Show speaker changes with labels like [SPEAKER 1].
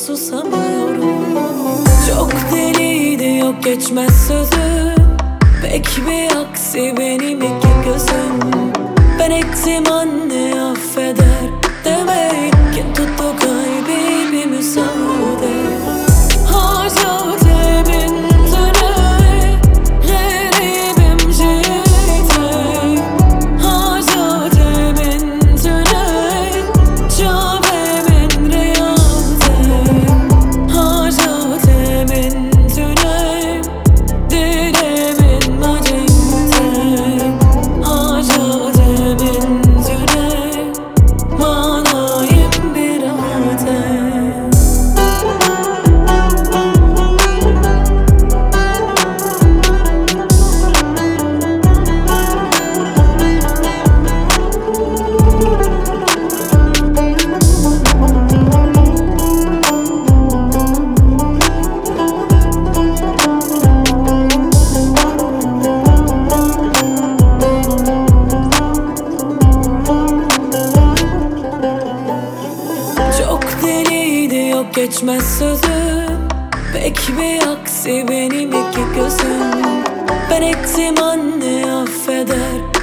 [SPEAKER 1] susamıyorum. Çok deliydi, yok geçmez sözüm. Pek bir aksi benim iki gözüm. Ben ettim anne affeder demeyin. Kim tuttu kalbi bir müsaade. Harca demin geçmez sözüm. Pek bir aksi benim iki gözüm. Ben ettim anne affeder